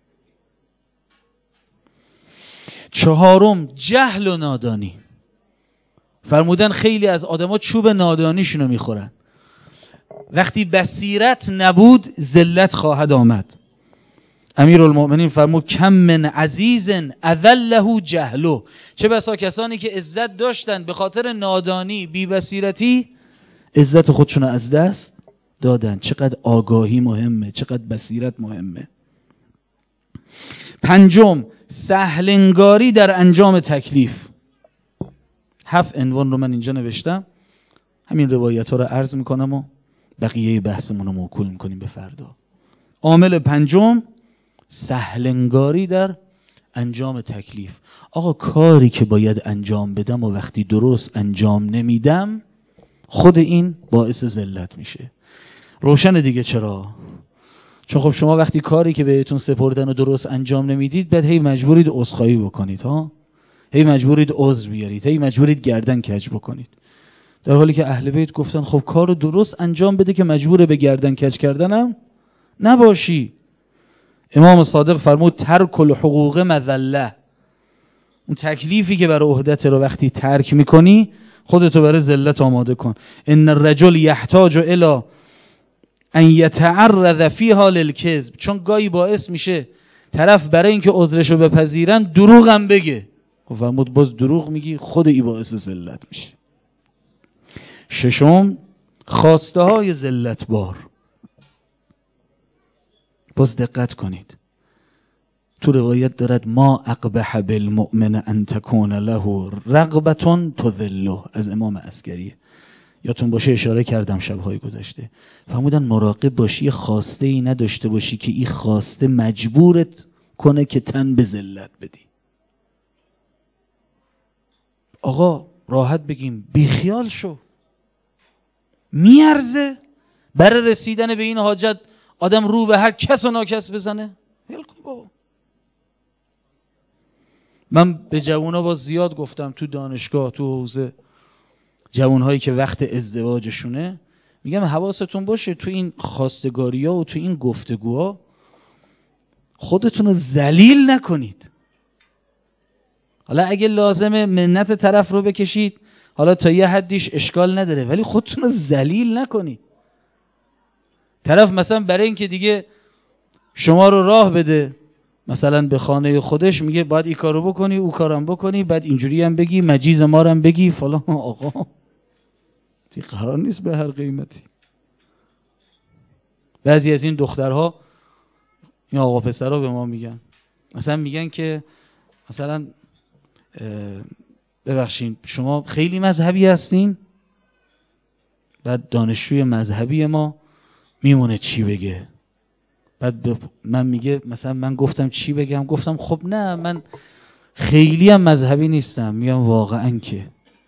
چهارم، جهل و نادانی. فرمودن خیلی از آدما چوب نادانیشونو میخورن. وقتی بصیرت نبود ذلت خواهد آمد. امیرالمؤمنین فرمود کم من عزیز اذله جهله، چه بسا کسانی که عزت داشتن به خاطر نادانی، بی بصیرتی عزت خودشون از دست دادن. چقدر آگاهی مهمه، چقدر بصیرت مهمه. پنجم، سهلنگاری در انجام تکلیف. 7 عنوان رو من اینجا نوشتم، همین روایت ها رو عرض میکنم و بقیه بحثمون رو موکول میکنیم به فردا. عامل پنجم، سهلنگاری در انجام تکلیف. آقا کاری که باید انجام بدم و وقتی درست انجام نمیدم، خود این باعث ذلت میشه. روشن دیگه چرا؟ چون خب شما وقتی کاری که بهتون سپردن و درست انجام نمیدید، بعد هی مجبورید عذرخواهی بکنید ها، هی مجبورید عذر بیارید، هی مجبورید گردن کج بکنید. در حالی که اهل بیت گفتن خب کارو درست انجام بده که مجبور به گردن کج کردنم نباشی. امام صادق فرمود ترک الحقوق مذله، اون تکلیفی که برای عهدت رو وقتی ترک میکنی خودتو برای ذلت آماده کن. ان الرجل یحتاج الی ان یتعرض فیها للکذب، چون گاهی باعث میشه طرف برای اینکه عذرشو بپذیرن دروغم بگه. فرمود باز دروغ میگی، خود ای باعث ذلت میشه. ششم، خواسته های ذلت بار. باز دقت کنید، تو روایت دارد ما اقبح بالمؤمن ان تکون له رغبة تذله، از امام عسکری. یادتون باشه اشاره کردم شبهای گذشته، فرمودن مراقب باشی خواسته ای نداشته باشی که این خواسته مجبورت کنه که تن به ذلت بدی. آقا راحت بگیم بیخیال شو، میارزه برای رسیدن به این حاجت آدم رو به هر کس و ناکس بزنه؟ ول کن بابا. من به جوونا با زیاد گفتم تو دانشگاه، تو حوزه، جوانهایی که وقت ازدواجشونه، میگم حواستون باشه تو این خواستگاری‌ها و تو این گفتگوها خودتون رو ذلیل نکنید. حالا اگه لازمه منت طرف رو بکشید، حالا تا یه حدیش اشکال نداره، ولی خودتون رو ذلیل نکنید. طرف مثلا برای اینکه دیگه شما رو راه بده مثلا به خانه خودش، میگه باید این کارو بکنی، او کارم بکنی، بعد اینجوری هم بگی، مجیز ما رو هم بگی فلان. آقا دیگه قرار نیست به هر قیمتی. بعضی از این دخترها، این آقا پسرها به ما میگن، مثلا میگن که مثلا ببخشید شما خیلی مذهبی هستین، بعد دانشجوی مذهبی ما میمونه چی بگه، بعد من میگه مثلا من گفتم چی بگم، گفتم خب نه من خیلی هم مذهبی نیستم. میگم واقعا که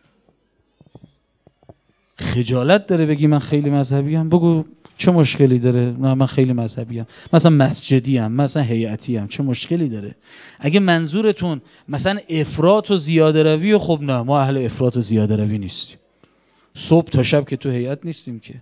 خجالت داره بگی من خیلی مذهبی ام؟ بگو چه مشکلی داره؟ نه من خیلی مذهبی ام، مثلا مسجدی ام، مثلا هیئتی ام، چه مشکلی داره؟ اگه منظورتون مثلا افراط و زیاده روی، خب نه ما اهل افراط و زیاده روی نیستیم، صبح تا شب که تو هیئت نیستیم که.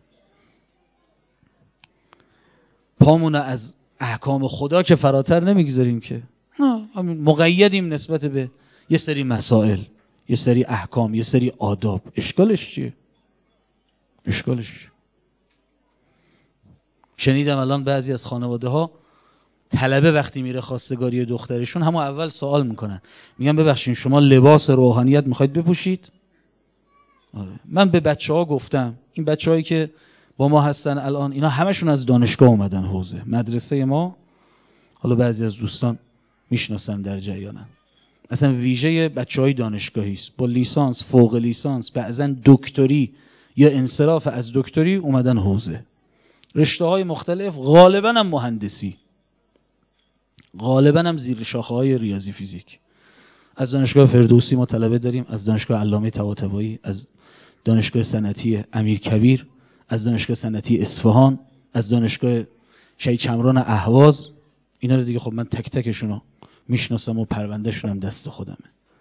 پامون از احکام خدا که فراتر نمیگذاریم که، همین مقیدیم نسبت به یه سری مسائل، یه سری احکام، یه سری آداب. اشکالش چیه؟ اشکالش شنیدم الان بعضی از خانواده ها طلبه وقتی میره خواستگاری دخترشون، همون اول سوال میکنن، میگن ببخشید شما لباس روحانیت میخواید بپوشید؟ آره. من به بچه‌ها گفتم، این بچه‌هایی که با ما هستن الان، اینا همشون از دانشگاه اومدن حوزه مدرسه ما. حالا بعضی از دوستان میشناسن در جریانن، اصلا ویژه بچه‌های دانشگاهی است با لیسانس، فوق لیسانس، بعضن دکتری یا انصراف از دکتری اومدن حوزه، رشته‌های مختلف، غالباً هم مهندسی، غالباً هم زیر شاخه‌های ریاضی فیزیک. از دانشگاه فردوسی ما طلبه داریم، از دانشگاه علامه طباطبایی، از دانشگاه صنعتی امیرکبیر، از دانشگاه صنعتی اصفهان، از دانشگاه شهید چمران اهواز. اینا رو دیگه خب من تک تکشون رو میشناسم و پروندهشون هم دست خودمه.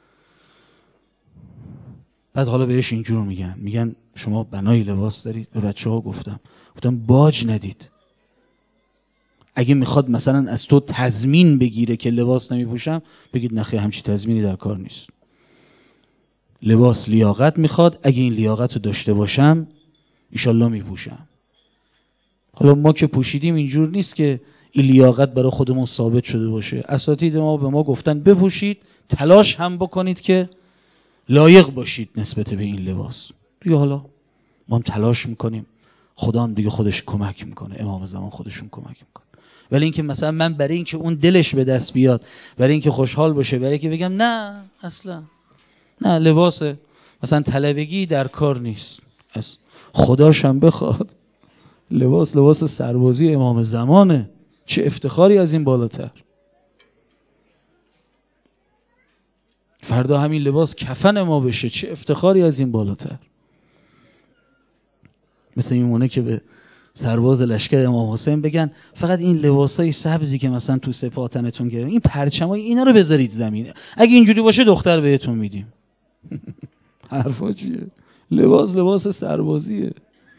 بعد حالا بهش اینجور میگن شما بنای لباس دارید؟ به بچه‌ها گفتم باج ندید. اگه میخواد مثلا از تو تضمین بگیره که لباس نمیپوشم، بگید نخیر همچی تضمینی در کار نیست. لباس لیاقت میخواد، اگه این لیاقت رو داشته باشم ایشالله میپوشم. حالا ما که پوشیدیم اینجور نیست که این لیاقت برای خودمون ثابت شده باشه. اساتید ما به ما گفتن بپوشید، تلاش هم بکنید که لایق باشید نسبت به این لباس. دیگه حالا ما هم تلاش میکنیم، خدا هم دیگه خودش کمک میکنه، امام زمان خودشون کمک میکنه. ولی اینکه مثلا من برای اینکه اون دلش به دست بیاد، برای اینکه خوشحال باشه، برای اینکه بگم نه اصلا نه، لباس مثلا طلبگی در کار نیست، از خداش هم بخواد لباس سربازی امام زمانه، چه افتخاری از این بالاتر. فردا همین لباس کفن ما بشه، چه افتخاری از این بالاتر. مثل میمونه که به سرباز لشکر امام حسین بگن فقط این لباسای سبزی که مثلا تو سپاه تنتون گرفتین، این پرچمای اینا رو بذارید زمین، اگه اینجوری باشه دختر بهتون میدیم. حرفا چیه؟ لباس سربازیه.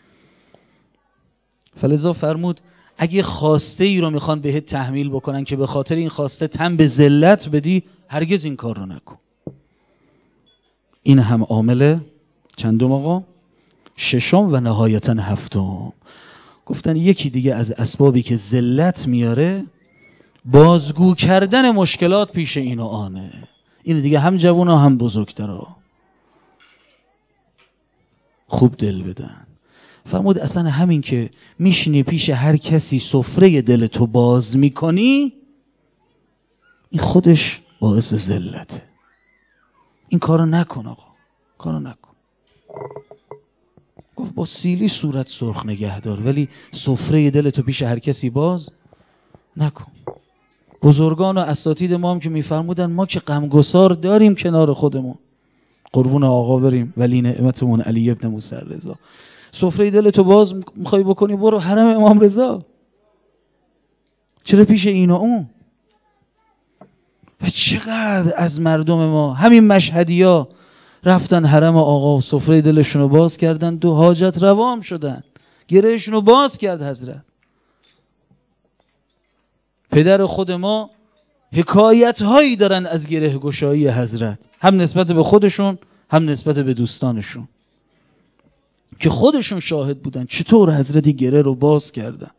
فلذا فرمود اگه خواسته ای رو میخوان بهت تحمیل بکنن که به خاطر این خواسته تن به ذلت بدی، هرگز این کار رو نکن. این هم عامل چندم آقا؟ ششم و نهایتا هفتم. گفتن یکی دیگه از اسبابی که ذلت میاره، بازگو کردن مشکلات پیش این و آنه. این دیگه هم جوونا هم بزرگترا خوب دل بدن. فرمود اصلا همین که میشینی پیش هر کسی سفره دل تو باز میکنی، این خودش باعث ذلته. این کارو نکن آقا، کارو نکن. گفت با سیلی صورت سرخ نگهدار، ولی سفره دل تو پیش هر کسی باز نکن. بزرگان و اساتید ما هم که میفرمودن ما که غمگسار داریم کنار خودمون، قربون آقا بریم ولی نعمتمون علی ابن موسی رضا. سفره دل تو باز میخوای بکنی، برو حرم امام رضا، چرا پیش این و اون؟ و چقدر از مردم ما همین مشهدیا رفتن حرم آقا و سفره دلشون رو باز کردن، دو حاجت روام شدن، گرهشون رو باز کرد حضرت. پدر خود ما حکایت هایی دارن از گره گشایی حضرت، هم نسبت به خودشون هم نسبت به دوستانشون که خودشون شاهد بودن چطور حضرت گره رو باز کردن.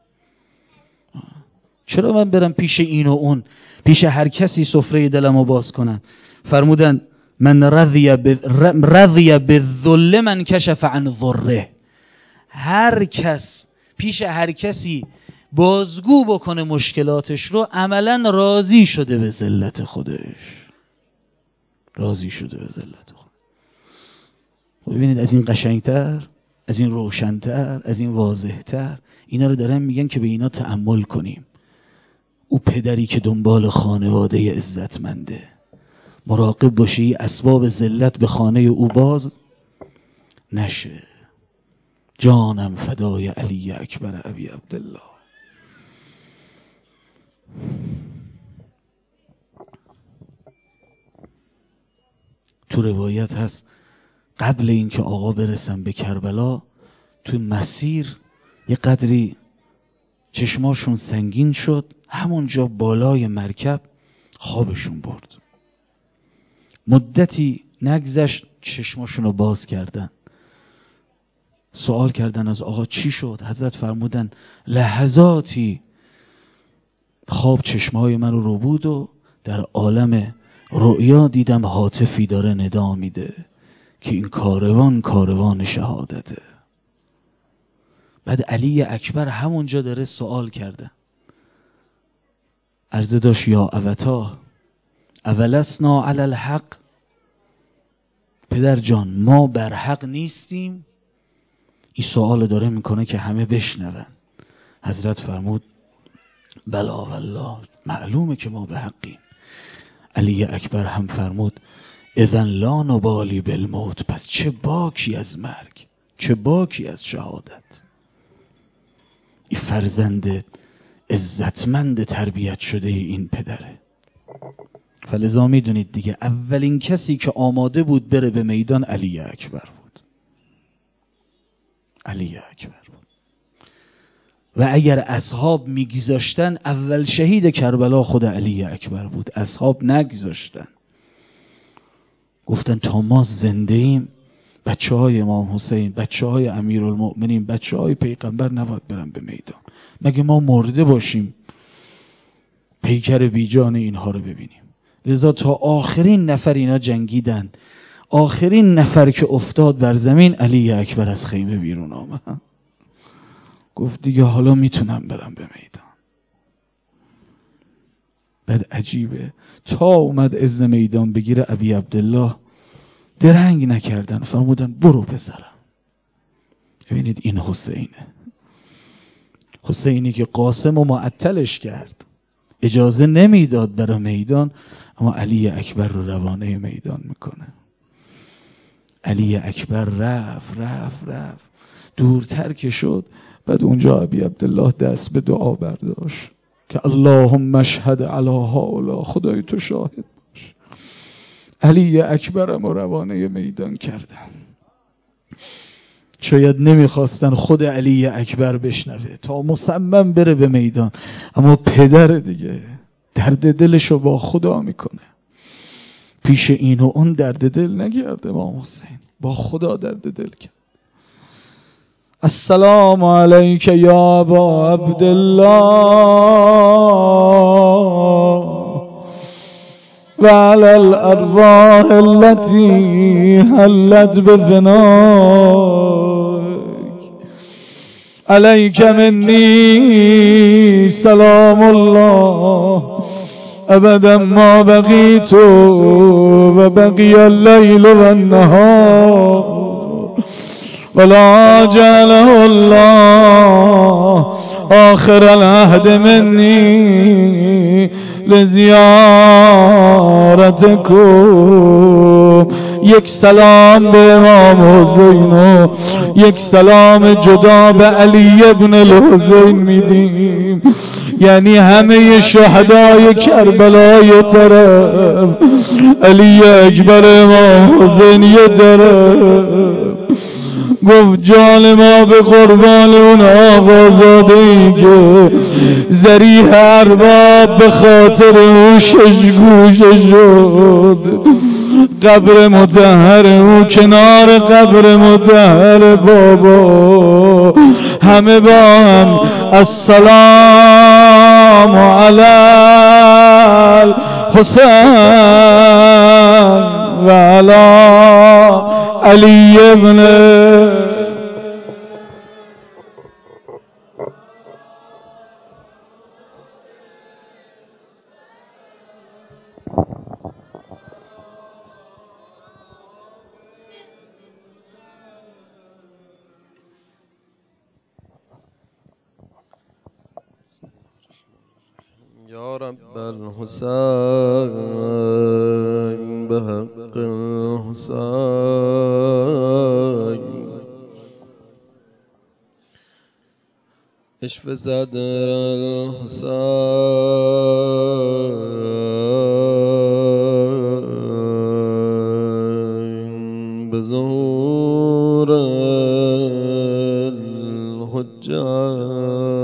چرا من برم پیش این و اون، پیش هر کسی سفره دلم رو باز کنم؟ فرمودن من رضی بالذل من کشف عن ضره. هر کس پیش هر کسی بازگو بکنه مشکلاتش رو، عملا راضی شده به ذلت خودش، راضی شده به ذلت خودش. ببینید از این قشنگتر، از این روشنتر، از این واضحتر اینا رو دارن میگن که به اینا تأمل کنیم. او پدری که دنبال خانواده عزتمنده، مراقب باشی اسباب ذلت به خانه او باز نشه. جانم فدای علی اکبر ابی عبدالله. تو روایت هست قبل اینکه آقا برسن به کربلا، تو مسیر یه قدری چشماشون سنگین شد، همونجا بالای مرکب خوابشون برد. مدتی نگذشت چشماشون رو باز کردن، سوال کردن از آقا چی شد؟ حضرت فرمودن لحظاتی خواب چشمای من رو بود و در عالم رؤیا دیدم هاتفی داره ندا میده که این کاروان شهادته. بعد علی اکبر همونجا داره سوال کرده، عرضه داشت یا ابتا اولسنا علی الحق، پدر جان ما بر حق نیستیم؟ این سوال داره میکنه که همه بشنون. حضرت فرمود بلا والله معلومه که ما به حقیم. علی اکبر هم فرمود اذن لا نبالی بالموت، پس چه باکی از مرگ، چه باکی از شهادت. این فرزند عزتمند تربیت شده این پدره. فلذا میدونید دیگه اولین کسی که آماده بود بره به میدان علی اکبر بود. علی اکبر بود. و اگر اصحاب میگذاشتن اول شهید کربلا خود علی اکبر بود. اصحاب نگذاشتن، گفتن تا ما زنده ایم بچه های امام حسین، بچه های امیرالمؤمنین، بچه های پیغمبر نباید برن به میدان. مگه ما مرده باشیم پیکر بیجان اینها رو ببینیم؟ لذا تا آخرین نفر اینا جنگیدن، آخرین نفر که افتاد بر زمین علی اکبر از خیمه بیرون آمد، گفت دیگه حالا میتونم برم به میدان. بعد عجیبه تا اومد اذن میدان بگیره ابی عبدالله درنگ نکردن، فرمودن برو پسرم. ببینید این حسینه، حسینی که قاسم و معطلش کرد، اجازه نمیداد برای میدان، اما علی اکبر رو روانه میدان میکنه. علی اکبر رفت دورتر که شد، بعد اونجا ابی عبدالله دست به دعا برداشت که اللهم اشهد علی هؤلاء، خدای تو شاهد باش. علی اکبرم رو روانه میدان کردن. شاید نمیخواستن خود علی اکبر بشنوه تا مصمم بره به میدان، اما پدر دیگه درد دلشو با خدا میکنه. پیش این و اون درد دل نگرد امام حسین، با خدا درد دل کرد. السلام علیک یا ابا عبدالله و علی الارواح التي حلت بفناک، علیک منی سلام الله ابدا ما بقیت و بقی اللیل و النهار ولا جعله الله آخر العهد منی لزیارتکم یک سلام به امام حسین و یک سلام جدا به علی ابن الحسین میدیم. یعنی همه شهدای کربلا یه طرف، علی اکبر امام حسین یه طرف. گفت جان ما به قربان اون آقازاده ای که ذریح ارباب به خاطر او شش گوشه شد. قبر مطهر او کنار قبر مطهر بابا. همه با هم السلام علی الحسین و علی علی ابن یا رب الحسین به حق الحسین اشف صدر الحسین به ظهور الحجه.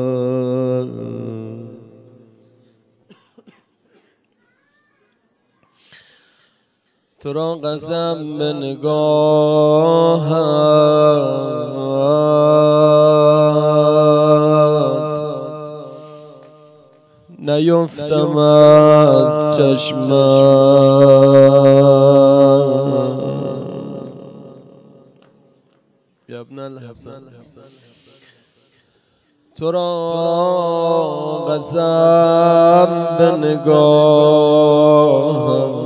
تو را قسم به نگاهت نیفتم از چشمت. یا ابن الحسن تو را قسم به نگاهت